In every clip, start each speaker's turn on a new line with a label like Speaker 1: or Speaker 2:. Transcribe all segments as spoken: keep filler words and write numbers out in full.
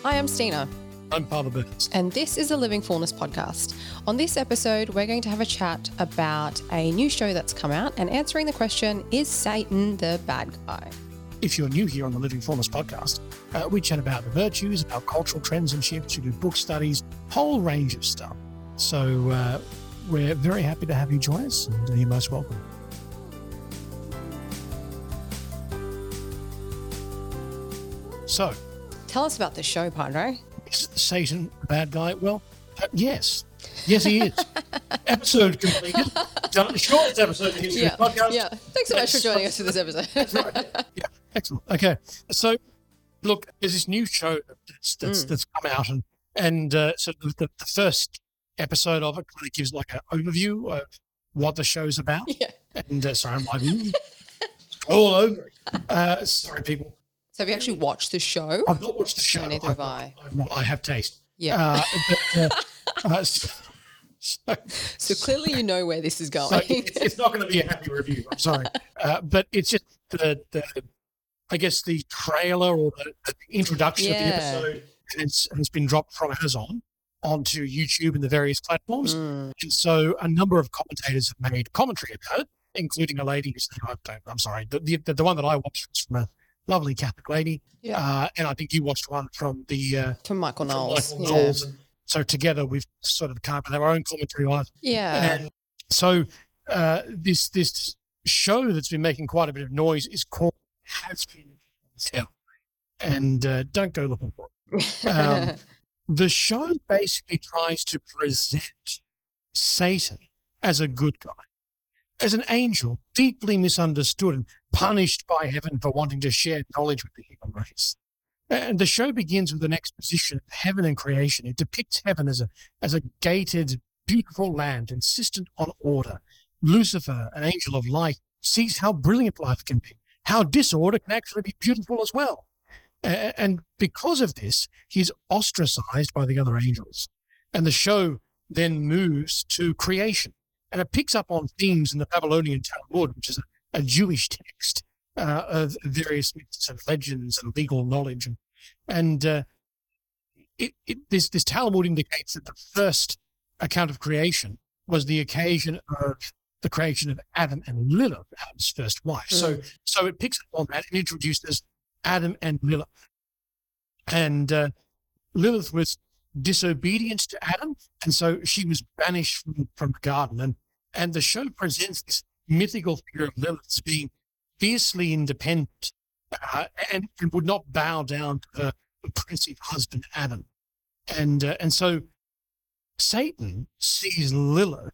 Speaker 1: Hi, I'm Stina.
Speaker 2: I'm Father Burns.
Speaker 1: And this is the Living Fullness podcast. On this episode, we're going to have a chat about a new show that's come out and answering the question, is Satan the bad guy?
Speaker 2: If you're new here on the Living Fullness podcast, uh, we chat about the virtues, about cultural trends and shifts, we do book studies, whole range of stuff. So uh, we're very happy to have you join us, and you're most welcome. So,
Speaker 1: Tell us about the show, Padre.
Speaker 2: is Satan the bad guy? Well, uh, yes. Yes, he is. Episode completed. Done the shortest episode in the history
Speaker 1: Yeah,
Speaker 2: of the podcast.
Speaker 1: yeah. Thanks so much for joining us for this episode.
Speaker 2: That's right. Yeah, excellent. Okay, so look, there's this new show that's that's,
Speaker 1: Mm.
Speaker 2: that's come out, and and uh, so the, the, the first episode of it kind of gives like an overview of what the show's about.
Speaker 1: Yeah.
Speaker 2: And uh, sorry, I'm like mm, all over it. Uh, sorry, people.
Speaker 1: So have you actually watched the show?
Speaker 2: I've not watched the show.
Speaker 1: No, neither have I.
Speaker 2: I've not, I have taste.
Speaker 1: Yeah.
Speaker 2: Uh, but, uh, uh, so, so,
Speaker 1: So clearly you know where this is going.
Speaker 2: So it's, it's not going to be a happy review. I'm sorry, uh, but it's just the, the, I guess the trailer or the, the introduction of the
Speaker 1: Yeah.
Speaker 2: episode has, has been dropped from Amazon onto YouTube and the various platforms,
Speaker 1: Mm.
Speaker 2: and so a number of commentators have made commentary about it, including a lady who's I don't, I'm sorry, the, the the one that I watched was from a lovely Catholic lady,
Speaker 1: Yeah.
Speaker 2: uh, and I think you watched one from the uh,
Speaker 1: From Michael
Speaker 2: from
Speaker 1: Knowles.
Speaker 2: Michael
Speaker 1: yeah.
Speaker 2: Knowles. And so together we've sort of come up with our own commentary on it.
Speaker 1: Yeah.
Speaker 2: And so uh, this this show that's been making quite a bit of noise is called Has Been Tell, and uh, don't go looking for it. Um, the show basically tries to present Satan as a good guy, as an angel deeply misunderstood and punished by heaven for wanting to share knowledge with the human race. And the show begins with an exposition of heaven and creation. It depicts heaven as a as a gated, beautiful land, insistent on order. Lucifer, an angel of light, sees how brilliant life can be, how disorder can actually be beautiful as well. A- And because of this, he's ostracized by the other angels. And the show then moves to creation. And it picks up on themes in the Babylonian Talmud, which is a, a Jewish text uh, of various myths and legends and legal knowledge. And, and uh, it, it, this, this Talmud indicates that the first account of creation was the occasion of the creation of Adam and Lilith, Adam's first wife. So, so it picks up on that and introduces Adam and Lilith. And uh, Lilith was disobedient to Adam, and so she was banished from, from the garden. And, and the show presents this mythical figure of Lilith as being fiercely independent uh, and, and would not bow down to her oppressive husband, Adam. And, uh, and so Satan sees Lilith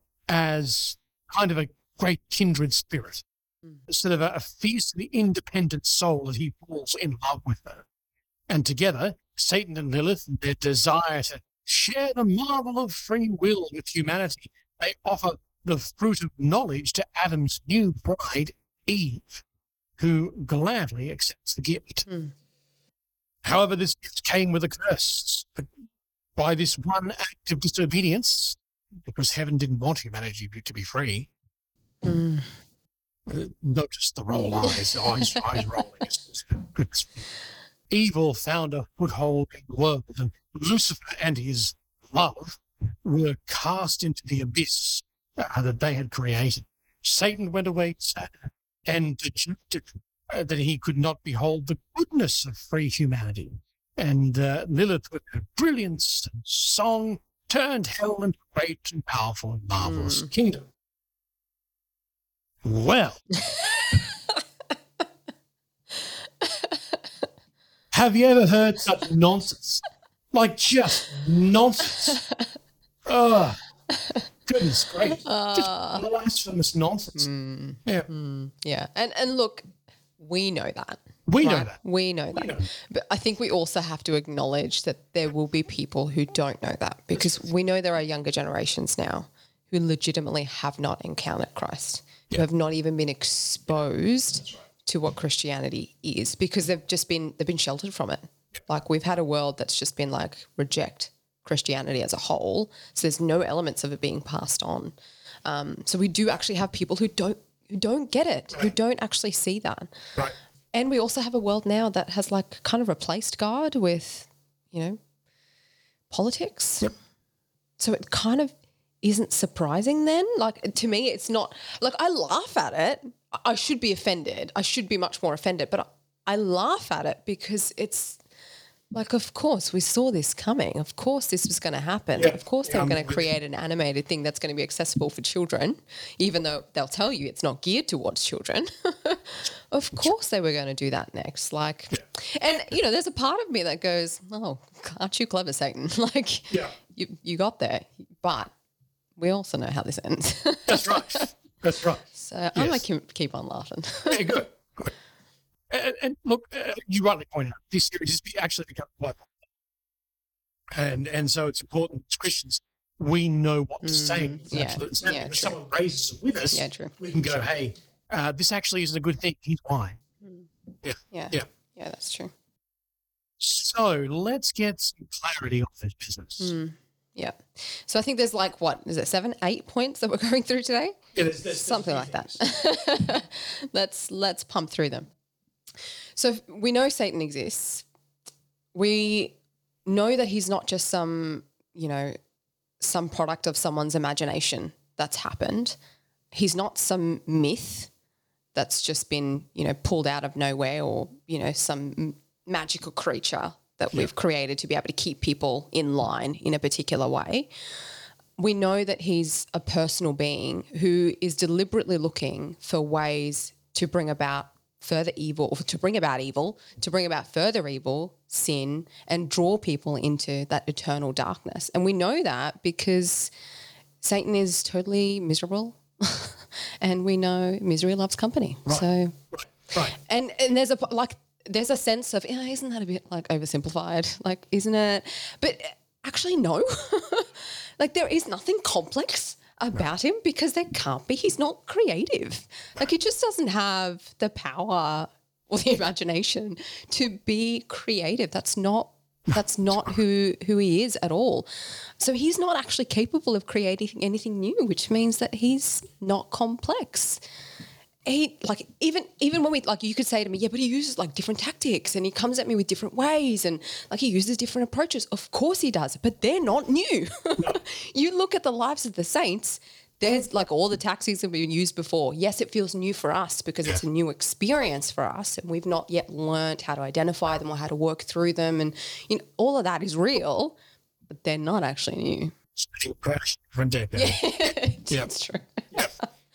Speaker 2: as kind of a great kindred spirit, instead of a, a fiercely independent soul that he falls in love with her. And together, Satan and Lilith, and their desire to share the marvel of free will with humanity, they offer the fruit of knowledge to Adam's new bride, Eve, who gladly accepts the gift.
Speaker 1: Mm.
Speaker 2: However, this gift came with a curse. By this one act of disobedience, because heaven didn't want humanity to be free,
Speaker 1: Mm.
Speaker 2: uh, notice the roll eyes, eyes, eyes rolling. It's- it's- Evil found a foothold in the world, and Lucifer and his love were cast into the abyss uh, that they had created. Satan went away sad and dejected uh, that he could not behold the goodness of free humanity. And uh, Lilith, with her brilliance and song, turned hell into a great and powerful and marvelous kingdom. Well, have you ever heard such nonsense? Like, just nonsense. Oh, goodness gracious.
Speaker 1: Uh,
Speaker 2: Just blasphemous nonsense.
Speaker 1: mm,
Speaker 2: Yeah,
Speaker 1: mm, yeah. And and look, we know that.
Speaker 2: we know
Speaker 1: right?
Speaker 2: that.
Speaker 1: We know
Speaker 2: We
Speaker 1: that.
Speaker 2: know.
Speaker 1: But I think we also have to acknowledge that there will be people who don't know that, because we know there are younger generations now who legitimately have not encountered Christ, who have not even been exposed to what Christianity is, because they've just been they've been sheltered from it. Like, we've had a world that's just been like, reject Christianity as a whole. So there's no elements of it being passed on. Um, so we do actually have people who don't who don't get it, who don't actually see that.
Speaker 2: Right.
Speaker 1: And we also have a world now that has like kind of replaced God with, you know, politics.
Speaker 2: Yep.
Speaker 1: So it kind of isn't surprising then. Like, to me, it's not – like, I laugh at it. I should be offended. I should be much more offended. But I, I laugh at it because it's like, of course, we saw this coming. Of course this was going to happen.
Speaker 2: Yeah.
Speaker 1: Of course
Speaker 2: Yeah,
Speaker 1: they were
Speaker 2: I'm
Speaker 1: going to
Speaker 2: with
Speaker 1: create an animated thing that's going to be accessible for children, even though they'll tell you it's not geared towards children. Of course they were going to do that next. Like, and, you know, there's a part of me that goes, oh, aren't you clever, Satan? Like,
Speaker 2: Yeah.
Speaker 1: you, you got there. But we also know how this ends.
Speaker 2: That's right. That's right.
Speaker 1: So I'm
Speaker 2: Yes.
Speaker 1: going to keep, keep on laughing.
Speaker 2: Yeah, good. Good. And, and look, uh, you rightly point out, this series has be- actually become quite popular. And, and so it's important as Christians, we know what to say.
Speaker 1: Mm, yeah,
Speaker 2: Absolutely. So
Speaker 1: yeah,
Speaker 2: if
Speaker 1: true.
Speaker 2: someone raises it with us,
Speaker 1: Yeah, true.
Speaker 2: we can go, hey, uh, this actually isn't a good thing. Here's why. Yeah.
Speaker 1: Yeah.
Speaker 2: Yeah.
Speaker 1: Yeah, that's true.
Speaker 2: So let's get some clarity on this business.
Speaker 1: Mm, yeah. So I think there's like, what, is it seven, eight points that we're going through today?
Speaker 2: Yeah, there's, there's,
Speaker 1: Something
Speaker 2: there's
Speaker 1: like
Speaker 2: a few things.
Speaker 1: that. let's let's pump through them. So we know Satan exists. We know that he's not just some, you know, some product of someone's imagination that's happened. He's not some myth that's just been, you know, pulled out of nowhere, or, you know, some m- magical creature that we've created to be able to keep people in line in a particular way. We know that he's a personal being who is deliberately looking for ways to bring about further evil, or to bring about evil, to bring about further evil, sin, and draw people into that eternal darkness. And we know that because Satan is totally miserable and we know misery loves company.
Speaker 2: Right.
Speaker 1: So,
Speaker 2: Right. Right.
Speaker 1: and, and there's a, like, there's a sense of, yeah, isn't that a bit like oversimplified? Like, isn't it? But actually, no. Like, there is nothing complex about him because there can't be. He's not creative. Like, he just doesn't have the power or the imagination to be creative. That's not that's not who who he is at all. So he's not actually capable of creating anything new, which means that he's not complex. He like even even when we like you could say to me, yeah, but he uses like different tactics and he comes at me with different ways and like he uses different approaches. Of course he does, but they're not new. No. You look at the lives of the saints, there's like all the tactics that have been used before. Yes, it feels new for us because yeah. it's a new experience for us and we've not yet learned how to identify them or how to work through them, and you know all of that is real, but they're not actually new.
Speaker 2: From day
Speaker 1: yeah, that's true.
Speaker 2: Yeah.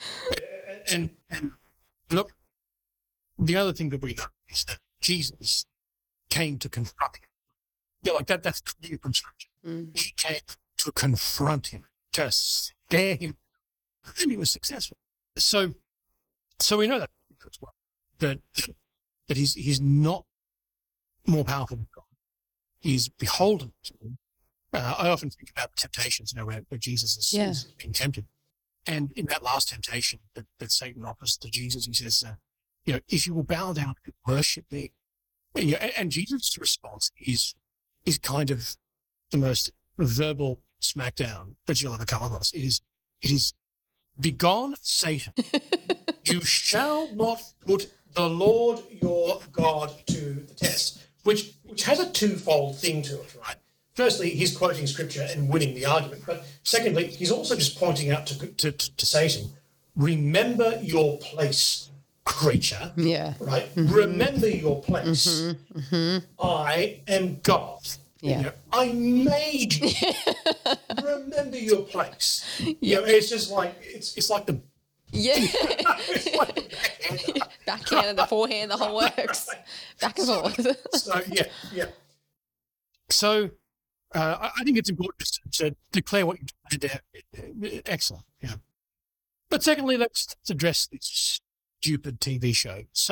Speaker 2: And, and look, the other thing that we know is that Jesus came to confront him. Yeah, like that, that's clear from Scripture. Mm. He came to confront him, to scare him, and he was successful. So, so we know that as well, that, that he's, he's not more powerful than God. He's beholden to him. Uh, I often think about temptations, you know, where, where Jesus is,
Speaker 1: yeah.
Speaker 2: is being tempted. And in that last temptation that, that Satan offers to Jesus, he says, uh, you know, if you will bow down and worship me. And, you know, and, and Jesus' response is is kind of the most verbal smackdown that you'll ever come across. It is, it is, begone, Satan. You shall not put the Lord your God to the test, which which has a twofold thing to it, right? Firstly, he's quoting Scripture and winning the argument. But secondly, he's also just pointing out to, to, to Satan, remember your place, creature.
Speaker 1: Yeah.
Speaker 2: Right? Mm-hmm. Remember your place.
Speaker 1: Mm-hmm. Mm-hmm.
Speaker 2: I am God.
Speaker 1: Yeah.
Speaker 2: You know, I made you. Remember your place. Yeah. You know, it's just like, it's it's like the...
Speaker 1: Yeah.
Speaker 2: It's like the backhand.
Speaker 1: Backhand and the forehand, the whole works. Back and forth.
Speaker 2: So, yeah, yeah. So... Uh, I, I think it's important just to, to declare what you did there. Excellent. Yeah. But secondly, let's, let's address this stupid T V show. So,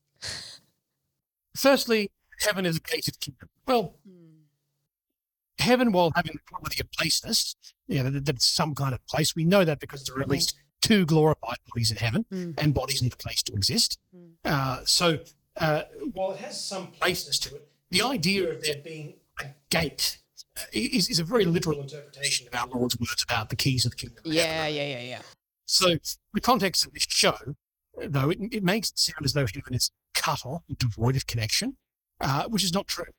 Speaker 2: firstly, heaven is a gated kingdom. Well, mm. heaven, while having the quality of placeness, you know, that, that's some kind of place. We know that because there are at least two glorified bodies in heaven, mm. and bodies need a place to exist. Mm. Uh, so, uh, while it has some placeness to it, the idea of there being a gate Is, is a very literal interpretation of our Lord's words about the keys of the kingdom.
Speaker 1: Yeah, yeah, yeah, yeah.
Speaker 2: So the context of this show, though, it, it makes it sound as though heaven is cut off and devoid of connection, uh, which is not true.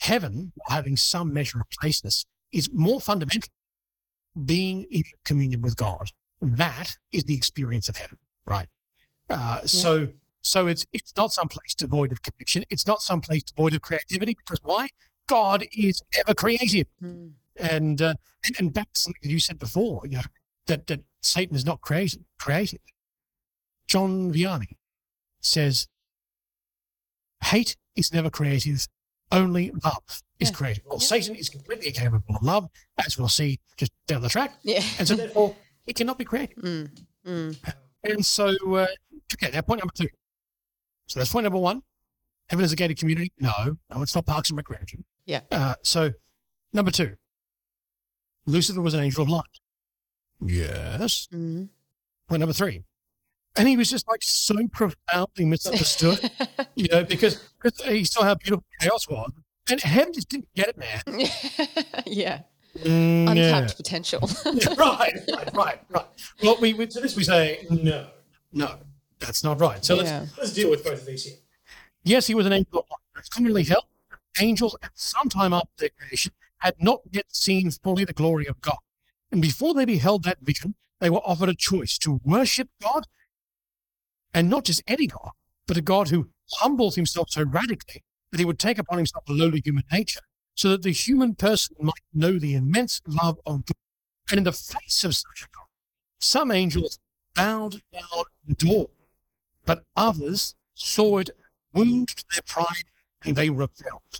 Speaker 2: heaven, while having some measure of placeness, is more fundamental being in communion with God. That is the experience of heaven, right? Uh, yeah. So so it's it's not some place devoid of connection. It's not some place devoid of creativity, because why? God is ever creative. Mm. And, uh, and and back to something that you said before, you know, that, that Satan is not creative. creative. John Vianney says, hate is never creative, only love is yeah. creative. Well, yeah. Satan is completely capable of love, as we'll see just down the track.
Speaker 1: Yeah.
Speaker 2: And so therefore, it cannot be creative.
Speaker 1: Mm. Mm.
Speaker 2: And so, uh, okay, now point number two. So that's point number one. Heaven is a gated community? No. No, it's not parks and recreation.
Speaker 1: Yeah.
Speaker 2: Uh, so, number two, Lucifer was an angel of light. Yes.
Speaker 1: Mm-hmm.
Speaker 2: Point number three. And he was just like so profoundly misunderstood, you know, because, because he saw how beautiful chaos was. And heaven just didn't get it, man.
Speaker 1: yeah.
Speaker 2: Mm,
Speaker 1: Untapped
Speaker 2: yeah.
Speaker 1: potential.
Speaker 2: right, right, right, right. Well, we, we to this we say, no, no, that's not right. So yeah. let's let's deal with both of these here. Yes, he was an angel of light. It's commonly held angels at some time after their creation had not yet seen fully the glory of God. And before they beheld that vision, they were offered a choice to worship God, and not just any God, but a God who humbles himself so radically that he would take upon himself a lowly human nature, so that the human person might know the immense love of God. And in the face of such a God, some angels bowed down the door, but others saw it wound their pride and they rebelled.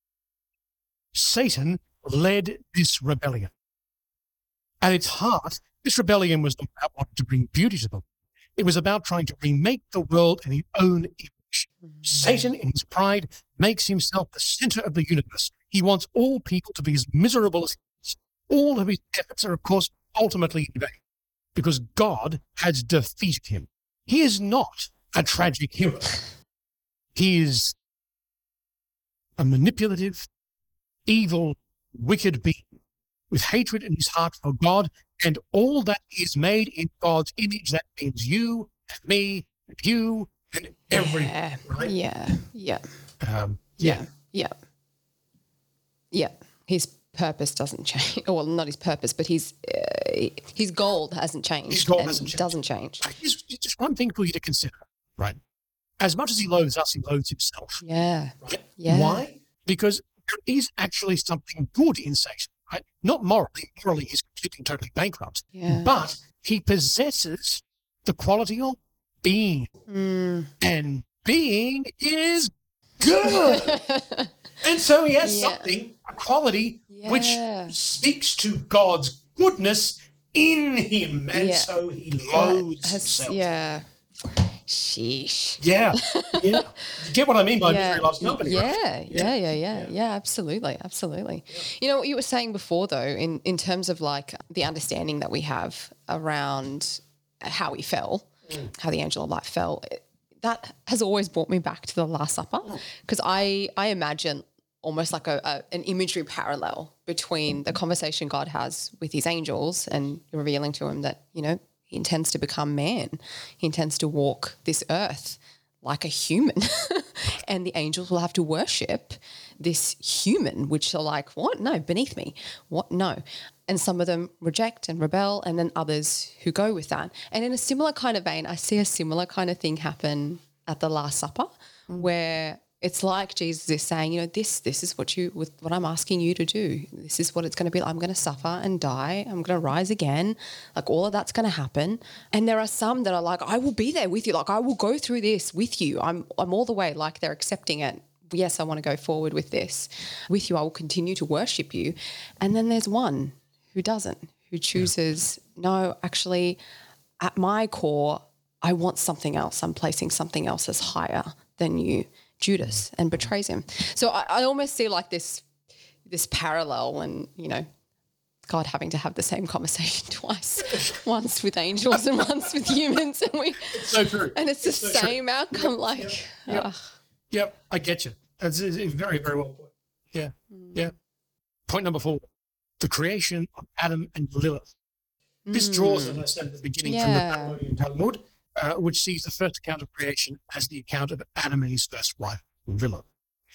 Speaker 2: Satan led this rebellion. At its heart, this rebellion was not about wanting to bring beauty to the world. It was about trying to remake the world in his own image. Mm-hmm. Satan, in his pride, makes himself the center of the universe. He wants all people to be as miserable as he is. All of his efforts are, of course, ultimately in vain, because God has defeated him. He is not a tragic hero. He is a manipulative, evil, wicked being with hatred in his heart for God and all that is made in God's image. That means you and me and you and everyone.
Speaker 1: Yeah,
Speaker 2: right?
Speaker 1: yeah, yeah.
Speaker 2: Um,
Speaker 1: yeah, yeah, yeah. His purpose doesn't change. Well, not his purpose, but his uh, his goal hasn't changed.
Speaker 2: His goal hasn't changed.
Speaker 1: Doesn't change.
Speaker 2: Here's just one thing for you to consider, right? As much as he loathes us, he loathes himself.
Speaker 1: Yeah.
Speaker 2: Right?
Speaker 1: Yeah.
Speaker 2: Why? Because there is actually something good in Satan, right? Not morally. Morally, he's completely, totally bankrupt.
Speaker 1: Yeah.
Speaker 2: But he possesses the quality of being.
Speaker 1: Mm.
Speaker 2: And being is good. And so he has
Speaker 1: yeah.
Speaker 2: something, a quality,
Speaker 1: yeah.
Speaker 2: which speaks to God's goodness in him. And
Speaker 1: yeah.
Speaker 2: so he loathes
Speaker 1: has,
Speaker 2: himself.
Speaker 1: Yeah. Sheesh.
Speaker 2: Yeah. Yeah. You get what I mean by
Speaker 1: yeah.
Speaker 2: misery loves company,
Speaker 1: yeah.
Speaker 2: right?
Speaker 1: Yeah. Yeah. Yeah. Yeah. Yeah. Absolutely. Absolutely. Yeah. You know what you were saying before, though, in, in terms of like the understanding that we have around how he fell, mm. how the angel of light fell, that has always brought me back to the Last Supper, because I, I imagine almost like a, a an imagery parallel between the conversation God has with his angels and revealing to him that, you know, he intends to become man. He intends to walk this earth like a human. And the angels will have to worship this human, which are like, what? No, beneath me. What? No. And some of them reject and rebel, and then others who go with that. And in a similar kind of vein, I see a similar kind of thing happen at the Last Supper, mm. where it's like Jesus is saying, you know, this this is what you with what I'm asking you to do. This is what it's going to be. I'm going to suffer and die. I'm going to rise again. Like all of that's going to happen. And there are some that are like, I will be there with you. Like I will go through this with you. I'm I'm all the way. Like they're accepting it. Yes, I want to go forward with this with you. I will continue to worship you. And then there's one who doesn't, who chooses, yeah. no, actually, at my core, I want something else. I'm placing something else as higher than you. Judas, and betrays him. So I, I almost see like this this parallel, and you know, God having to have the same conversation twice, once with angels and once with humans, and we
Speaker 2: it's so true,
Speaker 1: and it's the
Speaker 2: it's so
Speaker 1: same
Speaker 2: true.
Speaker 1: outcome.
Speaker 2: Yep,
Speaker 1: like,
Speaker 2: yep, yep.
Speaker 1: Uh,
Speaker 2: yep, I get you. It's, it's very, very well put. Yeah, mm. yeah. Point number four: the creation of Adam and Lilith. This mm. draws, as I said at the beginning, yeah. from the Babylonian Talmud. Uh, which sees the first account of creation as the account of Adam and his first wife, Lilith.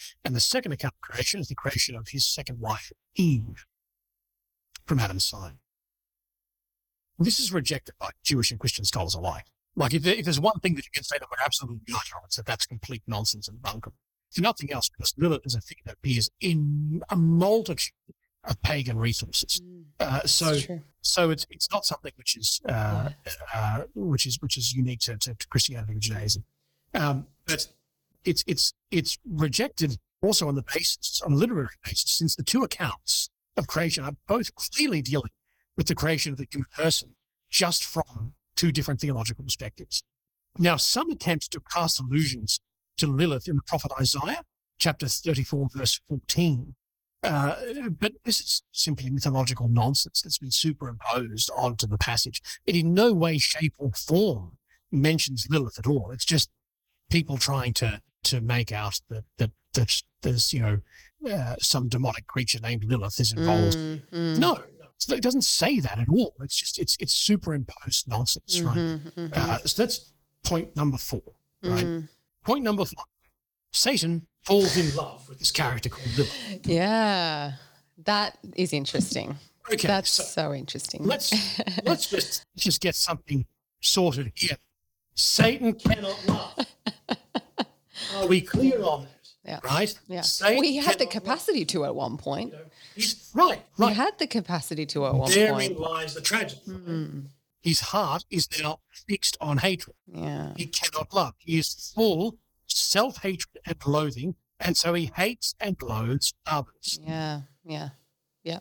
Speaker 2: And the second account of creation is the creation of his second wife, Eve, from Adam's side. This is rejected by Jewish and Christian scholars alike. Like, if, there, if there's one thing that you can say that we're absolutely united on, it's that that's complete nonsense and bunkum. If nothing else, because Lilith is a thing that appears in a multitude of pagan resources. Uh, so, so it's it's not something which is uh, yeah. uh, which is which is unique to, to, to Christianity and Judaism. Um, but it's it's it's rejected also on the basis, on a literary basis, since the two accounts of creation are both clearly dealing with the creation of the human person, just from two different theological perspectives. Now, some attempt to cast allusions to Lilith in the prophet Isaiah, chapter thirty-four, verse fourteen. Uh, but this is simply mythological nonsense that's been superimposed onto the passage. It in no way, shape, or form mentions Lilith at all. It's just people trying to to make out that that, that there's, you know, uh, some demonic creature named Lilith is involved. Mm, mm. No. It doesn't say that at all. It's just, it's it's superimposed nonsense, mm-hmm, right? Mm-hmm. Uh, so that's point number four, right? Mm-hmm. Point number five, Satan falls in love with this character called Lilith.
Speaker 1: Yeah, that is interesting.
Speaker 2: Okay,
Speaker 1: that's
Speaker 2: so,
Speaker 1: so interesting.
Speaker 2: Let's let's just just get something sorted here. Satan cannot love. Are we clear on that?
Speaker 1: Yeah.
Speaker 2: Right?
Speaker 1: Yeah.
Speaker 2: Satan
Speaker 1: well, he had the capacity love. to at one point.
Speaker 2: You know, he's, right, right.
Speaker 1: He had the capacity to at one
Speaker 2: Therein
Speaker 1: point.
Speaker 2: Therein lies the tragedy.
Speaker 1: Mm-hmm.
Speaker 2: His heart is now fixed on hatred.
Speaker 1: Yeah.
Speaker 2: He cannot love. He is full self-hatred and loathing, and so he hates and loathes others.
Speaker 1: Yeah, yeah, yeah.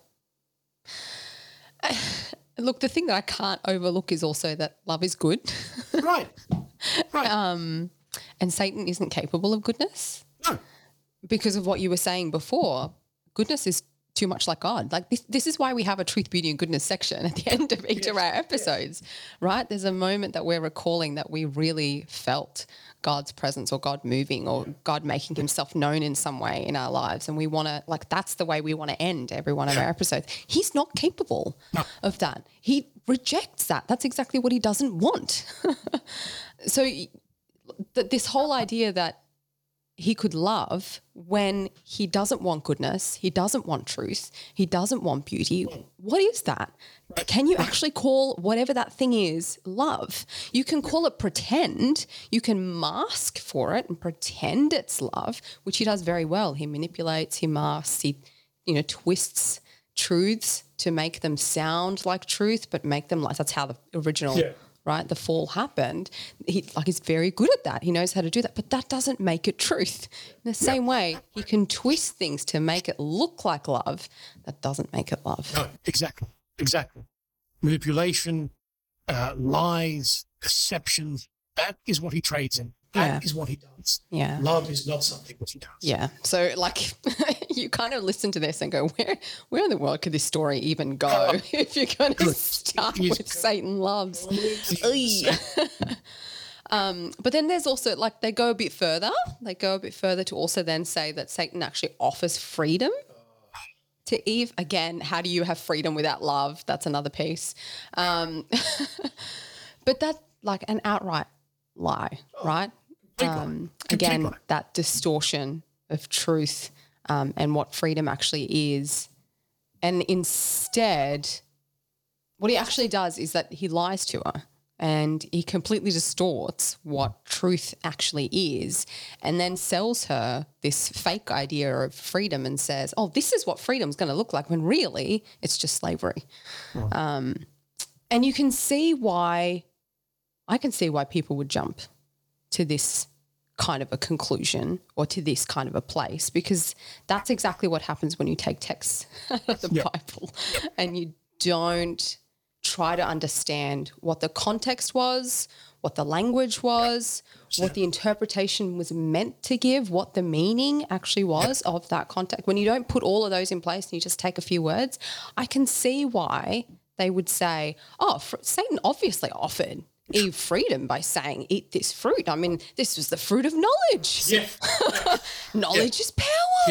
Speaker 1: Look, the thing that I can't overlook is also that love is good.
Speaker 2: Right, right.
Speaker 1: Um, and Satan isn't capable of goodness.
Speaker 2: No.
Speaker 1: Because of what you were saying before, goodness is too much like God. Like this, this is why we have a truth, beauty, and goodness section at the end of each yes, of our episodes, yes. right? There's a moment that we're recalling that we really felt God's presence or God moving or God making himself known in some way in our lives. And we want to, like, that's the way we want to end every one of our episodes. He's not capable no. of that. He rejects that. That's exactly what he doesn't want. So th- this whole idea that he could love when he doesn't want goodness, he doesn't want truth, he doesn't want beauty. What is that? Can you actually call whatever that thing is love? You can call it pretend. You can mask for it and pretend it's love, which he does very well. He manipulates, he masks, he, you know, twists truths to make them sound like truth, but make them like, that's how the original yeah. right, the fall happened. He like he's very good at that. He knows how to do that, but that doesn't make it truth. In the same way, he can twist things to make it look like love. That doesn't make it love.
Speaker 2: No, exactly, exactly. Manipulation, uh, lies, deception, that is what he trades in. That yeah. is what he does.
Speaker 1: Yeah.
Speaker 2: Love is not something that he does.
Speaker 1: Yeah. So, like, you kind of listen to this and go, where where in the world could this story even go uh, if you're going to start with good. Satan loves? um, but then there's also, like, they go a bit further. They go a bit further to also then say that Satan actually offers freedom to Eve. Again, how do you have freedom without love? That's another piece. Um, but that, like, an outright lie, right? Um, again, that distortion of truth um, and what freedom actually is. And instead, what he actually does is that he lies to her and he completely distorts what truth actually is and then sells her this fake idea of freedom and says, oh, this is what freedom's going to look like, when really it's just slavery. Oh. Um, and you can see why, I can see why people would jump to this kind of a conclusion or to this kind of a place, because that's exactly what happens when you take texts out of the yep. Bible and you don't try to understand what the context was, what the language was, what the interpretation was meant to give, what the meaning actually was of that context. When you don't put all of those in place and you just take a few words, I can see why they would say, oh, Satan obviously offered Eve freedom by saying, eat this fruit. I mean, this was the fruit of knowledge.
Speaker 2: Yeah.
Speaker 1: knowledge
Speaker 2: yeah.
Speaker 1: is power. Yeah.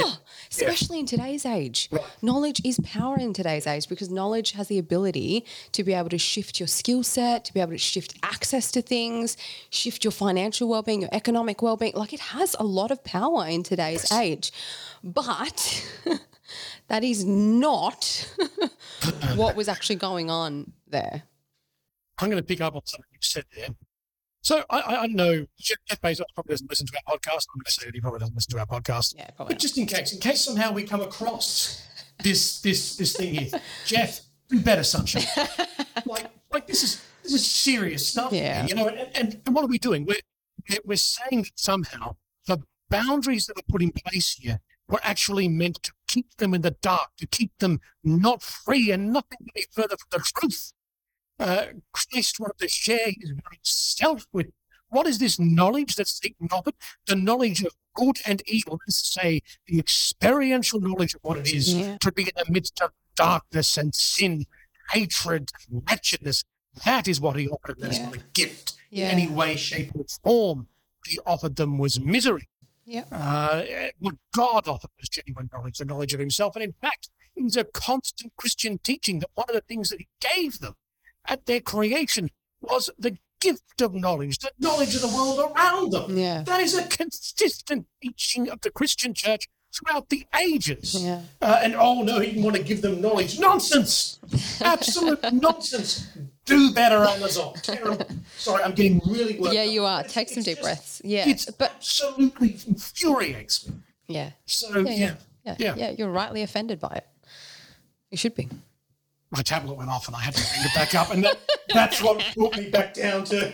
Speaker 1: especially in today's age.
Speaker 2: Right.
Speaker 1: Knowledge is power in today's age because knowledge has the ability to be able to shift your skill set, to be able to shift access to things, shift your financial well-being, your economic well-being. Like, it has a lot of power in today's
Speaker 2: Yes.
Speaker 1: age. But that is not what was actually going on there.
Speaker 2: I'm going to pick up on something you said there. So I, I, I know Jeff Jeff Bezos probably doesn't listen to our podcast. I'm going to say that he probably doesn't listen to our podcast.
Speaker 1: Yeah, probably
Speaker 2: But just in case, in case somehow we come across this this this thing here, Jeff, do better, sunshine. like like this is this is serious stuff.
Speaker 1: Yeah.
Speaker 2: Here, you know, and, and, and what are we doing? We're we're- we're saying that somehow the boundaries that are put in place here were actually meant to keep them in the dark, to keep them not free and nothing any further from the truth. Uh, Christ wanted to share his very self with. What is this knowledge that Satan offered? The knowledge of good and evil, that is to say, the experiential knowledge of what it is
Speaker 1: Yeah.
Speaker 2: to be in the midst of darkness and sin, hatred, and wretchedness. That is what he offered. That's
Speaker 1: Yeah.
Speaker 2: not a gift
Speaker 1: Yeah.
Speaker 2: in any way, shape, or form. He offered them was misery.
Speaker 1: Yeah.
Speaker 2: Uh, what God offered was genuine knowledge, the knowledge of himself. And in fact, it was a constant Christian teaching that one of the things that he gave them at their creation was the gift of knowledge, the knowledge of the world around them.
Speaker 1: Yeah.
Speaker 2: That is a consistent teaching of the Christian church throughout the ages.
Speaker 1: Yeah.
Speaker 2: Uh, and oh no, he didn't want to give them knowledge. Nonsense! Absolute nonsense. Do better, Amazon. Terrible. Sorry, I'm getting really worked
Speaker 1: Yeah,
Speaker 2: up.
Speaker 1: you are.
Speaker 2: It's-
Speaker 1: Take some
Speaker 2: it's
Speaker 1: deep
Speaker 2: just-
Speaker 1: breaths. Yeah.
Speaker 2: It's
Speaker 1: But
Speaker 2: absolutely infuriates me.
Speaker 1: yeah.
Speaker 2: So
Speaker 1: Yeah,
Speaker 2: yeah,
Speaker 1: yeah. Yeah.
Speaker 2: yeah.
Speaker 1: Yeah. You're rightly offended by it. You should be.
Speaker 2: My tablet went off and I had to bring it back up, and that, that's what brought me back down to.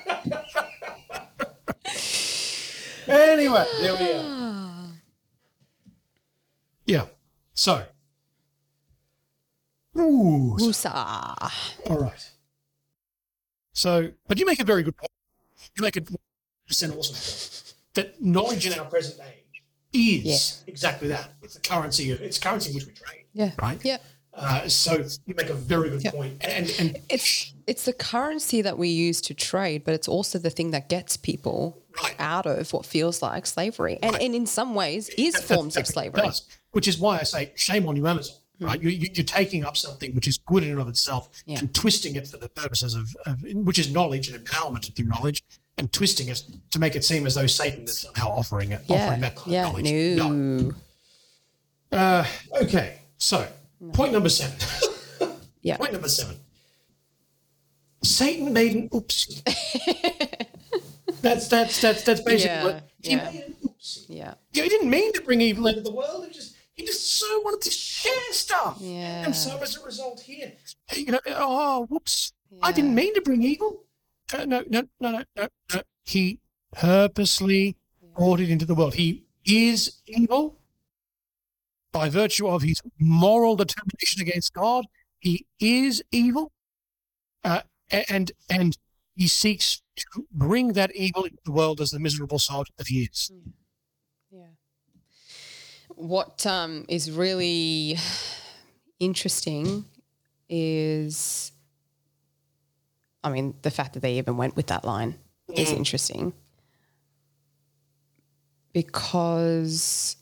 Speaker 2: Anyway, there we are. Yeah. So. Ooh.
Speaker 1: Woosah.
Speaker 2: All right. So, but you make a very good point. You make a percent awesome point that knowledge in our present age is exactly that. It's the currency. Of, it's currency in which we trade.
Speaker 1: Yeah.
Speaker 2: Right.
Speaker 1: Yeah.
Speaker 2: Uh, so you make a very good
Speaker 1: Yeah.
Speaker 2: point. And and
Speaker 1: It's it's the currency that we use to trade, but it's also the thing that gets people
Speaker 2: Right.
Speaker 1: out of what feels like slavery, and,
Speaker 2: Right.
Speaker 1: and in some ways is
Speaker 2: That- that-
Speaker 1: forms of
Speaker 2: that
Speaker 1: slavery.
Speaker 2: does, which is why I say shame on you, Amazon. Right, you, you, you're taking up something which is good in and of itself
Speaker 1: Yeah.
Speaker 2: and twisting it for the purposes of, of, which is knowledge and empowerment through knowledge, and twisting it to make it seem as though Satan is somehow offering it,
Speaker 1: Yeah.
Speaker 2: offering that kind
Speaker 1: Yeah.
Speaker 2: of knowledge.
Speaker 1: No.
Speaker 2: Uh, okay, so point number seven.
Speaker 1: Yeah.
Speaker 2: Point number seven. Satan made an oopsie. that's that's that's that's basically
Speaker 1: Yeah,
Speaker 2: what he
Speaker 1: yeah.
Speaker 2: made an oopsie.
Speaker 1: Yeah.
Speaker 2: Yeah, he didn't mean to bring evil into the world. He just he just so wanted to share stuff.
Speaker 1: Yeah.
Speaker 2: And so as a result, here, you know, oh, whoops! I
Speaker 1: Yeah.
Speaker 2: didn't mean to bring evil. Uh, no, no, no, no, no, no. He purposely brought it into the world. He is evil by virtue of his moral determination against God. He is evil, uh, and and he seeks to bring that evil into the world as the miserable soul that he is.
Speaker 1: Yeah. What um, is really interesting is, I mean, the fact that they even went with that line is
Speaker 2: Mm.
Speaker 1: interesting because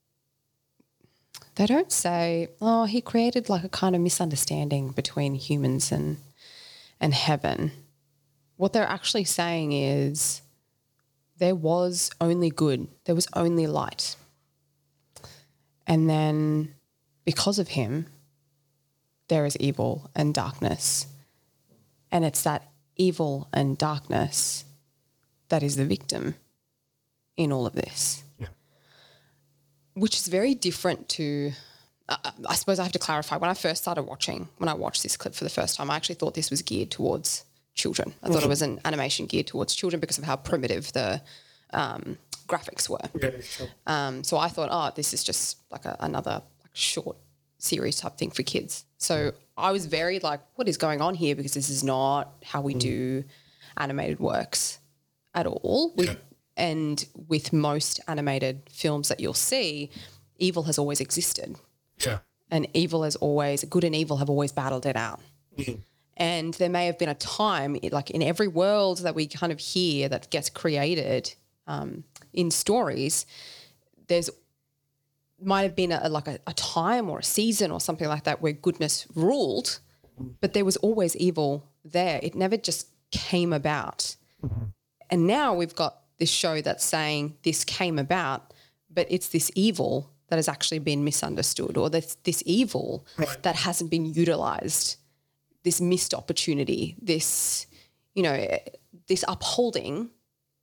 Speaker 1: they don't say, oh, he created like a kind of misunderstanding between humans and and heaven. What they're actually saying is there was only good, there was only light. And then because of him, there is evil and darkness. And it's that evil and darkness that is the victim in all of this.
Speaker 2: Yeah.
Speaker 1: Which is very different to, uh, I suppose I have to clarify, when I first started watching, when I watched this clip for the first time, I actually thought this was geared towards children. I thought it was an animation geared towards children because of how primitive the um, graphics were.
Speaker 2: Yeah, sure.
Speaker 1: Um, so I thought, oh, this is just like a, another like short series type thing for kids. So I was very like, what is going on here? Because this is not how we do animated works at all. We,
Speaker 2: Yeah.
Speaker 1: And with most animated films that you'll see, evil has always existed.
Speaker 2: Yeah.
Speaker 1: And evil has always, good and evil have always battled it out.
Speaker 2: Mhm.
Speaker 1: And there may have been a time, like in every world that we kind of hear that gets created um, in stories, there's might have been a, like a, a time or a season or something like that where goodness ruled, but there was always evil there. It never just came about. Mm-hmm. And now we've got this show that's saying this came about, but it's this evil that has actually been misunderstood, or this, this evil right. that hasn't been utilized, this missed opportunity, this, you know, this upholding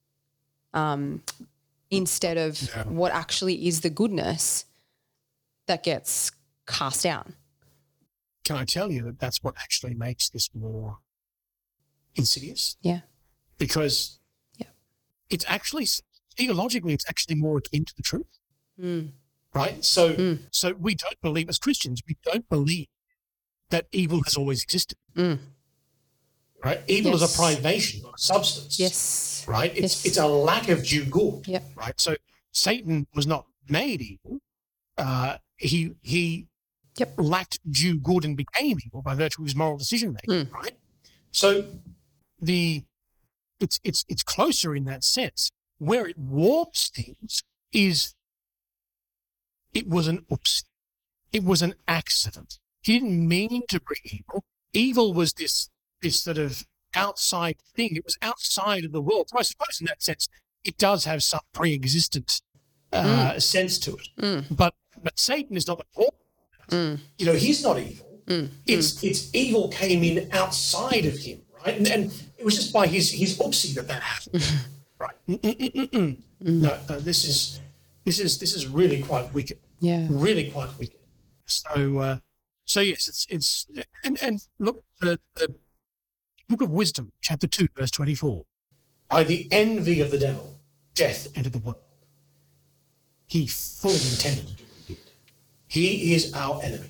Speaker 1: um, instead of yeah. what actually is the goodness that gets cast down.
Speaker 2: Can I tell you that that's what actually makes this more insidious?
Speaker 1: Yeah.
Speaker 2: Because
Speaker 1: yeah.
Speaker 2: it's actually, theologically, it's actually more akin to the truth.
Speaker 1: Mm.
Speaker 2: Right? So,
Speaker 1: mm.
Speaker 2: so we don't believe, as Christians, we don't believe that evil has always existed.
Speaker 1: Mm.
Speaker 2: Right? Evil
Speaker 1: yes.
Speaker 2: is a privation, not a substance.
Speaker 1: Yes.
Speaker 2: Right? It's
Speaker 1: yes.
Speaker 2: it's a lack of due good.
Speaker 1: Yep.
Speaker 2: Right? So Satan was not made evil. Uh, he he
Speaker 1: yep.
Speaker 2: lacked due good and became evil by virtue of his moral decision making.
Speaker 1: Mm.
Speaker 2: Right? So the it's it's it's closer in that sense. Where it warps things is it was an oops. It was an accident. He didn't mean to bring evil. Evil was this this sort of outside thing. It was outside of the world. So I suppose in that sense, it does have some pre-existent uh, mm. sense to it.
Speaker 1: Mm.
Speaker 2: But but Satan is not at all.
Speaker 1: Mm.
Speaker 2: You know, he's not evil.
Speaker 1: Mm.
Speaker 2: It's
Speaker 1: mm.
Speaker 2: it's evil came in outside of him, right? And, and it was just by his his oopsie that that happened, right? Mm-mm-mm-mm. Mm. No, no, this is this is this is really quite wicked.
Speaker 1: Yeah,
Speaker 2: really quite wicked. So, uh, so yes, it's it's and and look, the, the Book of Wisdom, chapter two, verse twenty-four. By the envy of the devil, death entered the world. He fully intended to do what he did. He is our enemy.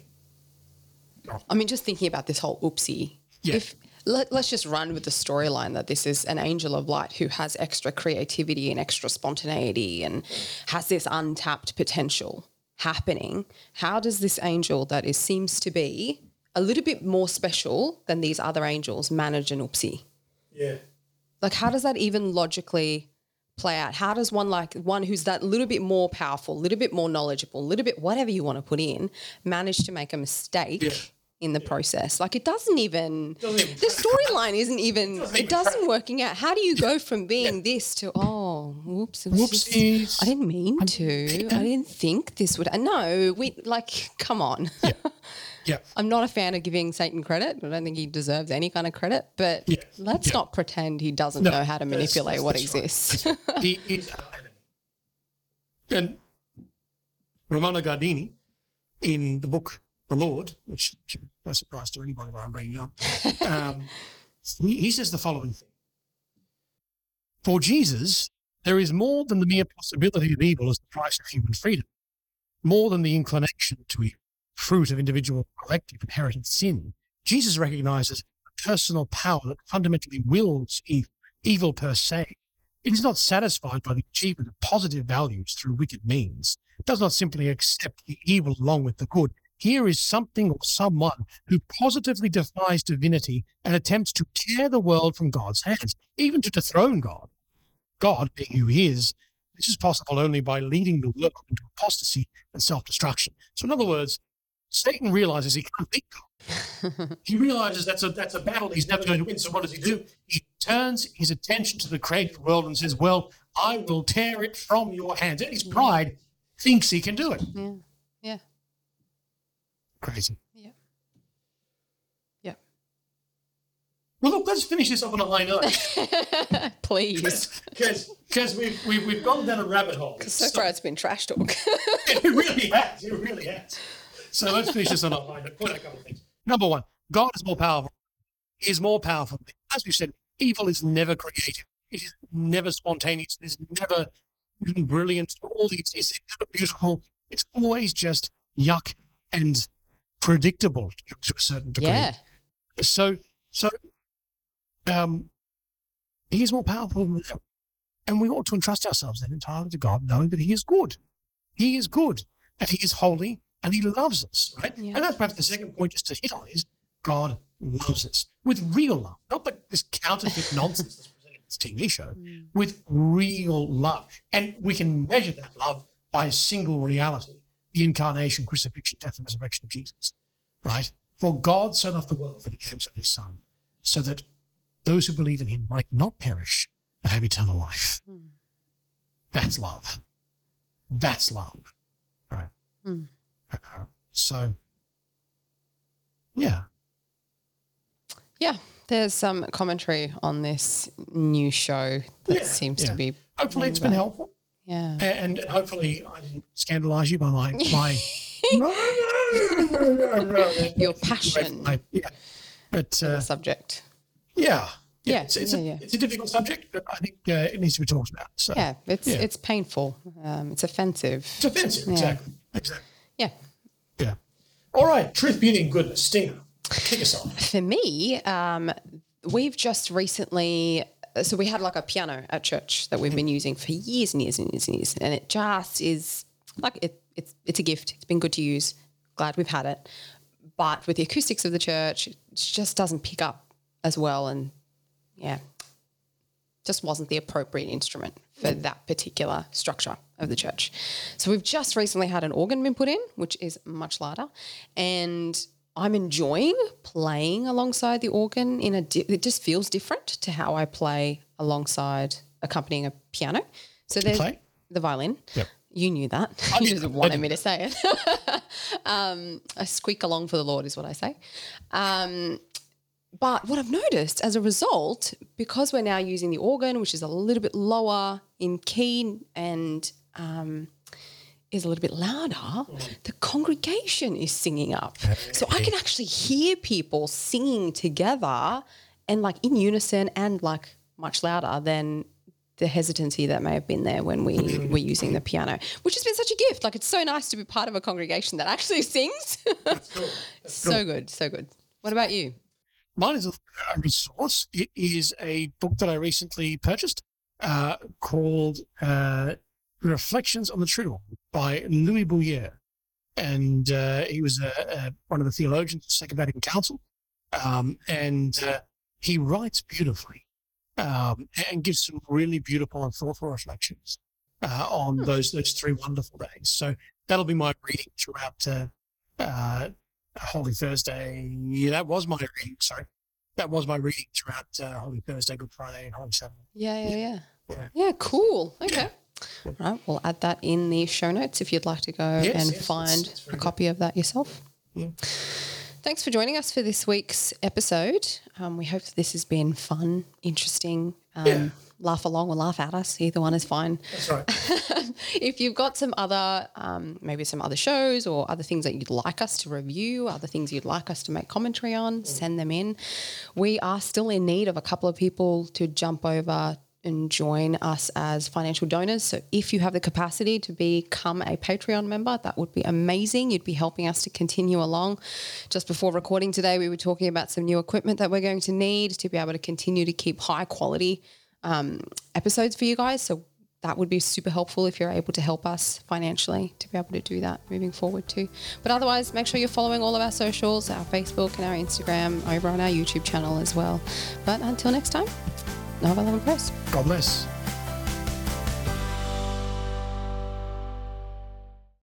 Speaker 1: I mean, just thinking about this whole oopsie.
Speaker 2: Yeah.
Speaker 1: If let, let's just run with the storyline that this is an angel of light who has extra creativity and extra spontaneity and has this untapped potential happening. How does this angel that is seems to be a little bit more special than these other angels manage an oopsie?
Speaker 2: Yeah.
Speaker 1: Like, how does that even logically play out? How does one like one who's that little bit more powerful, a little bit more knowledgeable, a little bit whatever you want to put in, manage to make a mistake yeah. in the yeah. process? Like, it doesn't even, doesn't even the storyline isn't even, doesn't it doesn't track. working out. How do you go from being yeah. this to, oh, whoops, it was
Speaker 2: Whoopsies.
Speaker 1: Just, I didn't mean to. I didn't think this would, no, we, like, come on.
Speaker 2: Yeah. Yeah.
Speaker 1: I'm not a fan of giving Satan credit. I don't think he deserves any kind of credit, but
Speaker 2: yeah.
Speaker 1: let's
Speaker 2: yeah.
Speaker 1: not pretend he doesn't
Speaker 2: no,
Speaker 1: know how to manipulate
Speaker 2: that's,
Speaker 1: what
Speaker 2: that's
Speaker 1: exists.
Speaker 2: Right. He is our enemy. And Romano Guardini, in the book The Lord, which should be no surprise to anybody that I'm bringing up, um, he, he says the following thing. For Jesus, there is more than the mere possibility of evil as the price of human freedom, more than the inclination to evil, fruit of individual collective inherited sin. Jesus recognizes a personal power that fundamentally wills evil, evil per se. It is not satisfied by the achievement of positive values through wicked means. It does not simply accept the evil along with the good. Here is something or someone who positively defies divinity and attempts to tear the world from God's hands, even to dethrone God. God, being who he is, this is possible only by leading the world into apostasy and self-destruction. So in other words, Satan realizes he can't beat God. He realizes that's a that's a battle he's never going to win. So what does he do? He turns his attention to the created world and says, well, I will tear it from your hands. And his pride thinks he can do it.
Speaker 1: Yeah. Yeah.
Speaker 2: Crazy.
Speaker 1: Yeah. Yeah.
Speaker 2: Well, look, let's finish this off on a high note.
Speaker 1: Please.
Speaker 2: Because we've, we've, we've gone down a rabbit hole.
Speaker 1: Because so far it's been trash talk.
Speaker 2: It really has. It really has. So let's finish this on a high note. Point out a couple of things. Number one, God is more powerful. He is more powerful. As we said, evil is never creative. It is never spontaneous. It is never brilliant. All these, it's never beautiful. It's always just yuck and predictable to a certain degree.
Speaker 1: Yeah.
Speaker 2: So, so, um, he is more powerful than them. And we ought to entrust ourselves then entirely to God, knowing that he is good. He is good, and he is holy, and he loves us, right?
Speaker 1: Yeah.
Speaker 2: And that's perhaps the second point just to hit on is God loves us with real love, not like this counterfeit nonsense that's presented in this T V show, mm. with real love. And we can measure that love by a single reality, the incarnation, crucifixion, death, and resurrection of Jesus, right? For God so loved the world that he gave his son, so that those who believe in him might not perish but have eternal life. Mm. That's love. That's love, right? Mm. Uh, so, yeah.
Speaker 1: Yeah, there's some commentary on this new show that yeah, seems yeah. to be...
Speaker 2: Hopefully it's been helpful.
Speaker 1: Yeah.
Speaker 2: And hopefully I didn't scandalise you by my... my no, no, no, no, no.
Speaker 1: Your passion
Speaker 2: yeah. but, uh,
Speaker 1: for the subject.
Speaker 2: Yeah. Yeah,
Speaker 1: yeah,
Speaker 2: it's, it's,
Speaker 1: yeah,
Speaker 2: a,
Speaker 1: yeah.
Speaker 2: it's a difficult subject, but I think uh, it needs to be talked about. So,
Speaker 1: yeah, it's
Speaker 2: yeah.
Speaker 1: it's painful. Um, it's offensive.
Speaker 2: It's offensive,
Speaker 1: yeah.
Speaker 2: exactly. Exactly.
Speaker 1: Yeah.
Speaker 2: Yeah. All right, truth, beauty, and goodness. Stina, kick us off.
Speaker 1: For me, um, we've just recently, so we had like a piano at church that we've been using for years and years and years and years, and it just is like it, it's it's a gift. It's been good to use. Glad we've had it, but with the acoustics of the church, it just doesn't pick up as well, and yeah, just wasn't the appropriate instrument for that particular structure of the church. So we've just recently had an organ been put in, which is much louder, and I'm enjoying playing alongside the organ in a di- it just feels different to how I play alongside accompanying a piano. So there's
Speaker 2: play?
Speaker 1: the violin.
Speaker 2: Yep.
Speaker 1: You knew that.
Speaker 2: I
Speaker 1: You
Speaker 2: did,
Speaker 1: just
Speaker 2: I
Speaker 1: wanted
Speaker 2: did.
Speaker 1: me to say it. um, I squeak along for the Lord is what I say. Um, but what I've noticed as a result, because we're now using the organ, which is a little bit lower in key and um, is a little bit louder, mm. the congregation is singing up. So I can actually hear people singing together and like in unison and like much louder than the hesitancy that may have been there when we were using the piano, which has been such a gift. Like it's so nice to be part of a congregation that actually sings.
Speaker 2: That's cool. That's
Speaker 1: so
Speaker 2: cool.
Speaker 1: good, so good. What about you?
Speaker 2: Mine is a, a resource. It is a book that I recently purchased uh, called uh, Reflections on the Triduum by Louis Bouyer. And uh, he was uh, uh, one of the theologians of the Second Vatican Council. Um, and uh, he writes beautifully um, and gives some really beautiful and thoughtful reflections uh, on hmm. those those three wonderful days. So that'll be my reading throughout uh, uh, Holy Thursday. Yeah, that was my reading. Sorry, that was my reading throughout uh, Holy Thursday, Good Friday, and Holy Saturday.
Speaker 1: Yeah, yeah, yeah.
Speaker 2: Yeah,
Speaker 1: yeah cool. Okay.
Speaker 2: Yeah.
Speaker 1: Right, we'll add that in the show notes if you'd like to go
Speaker 2: yes,
Speaker 1: and
Speaker 2: yes,
Speaker 1: find
Speaker 2: it's, it's
Speaker 1: a copy good. of that yourself.
Speaker 2: Yeah.
Speaker 1: Thanks for joining us for this week's episode. Um, we hope that this has been fun, interesting. Um,
Speaker 2: yeah.
Speaker 1: Laugh along or laugh at us. Either one is fine.
Speaker 2: That's right.
Speaker 1: If you've got some other, um, maybe some other shows or other things that you'd like us to review, other things you'd like us to make commentary on, mm. send them in. We are still in need of a couple of people to jump over and join us as financial donors. So if you have the capacity to become a Patreon member, that would be amazing. You'd be helping us to continue along. Just before recording today, we were talking about some new equipment that we're going to need to be able to continue to keep high quality um, episodes for you guys. So that would be super helpful if you're able to help us financially to be able to do that moving forward too. But otherwise, make sure you're following all of our socials, our Facebook and our Instagram, over on our YouTube channel as well. But until next time, Nova Love and Press.
Speaker 2: God bless.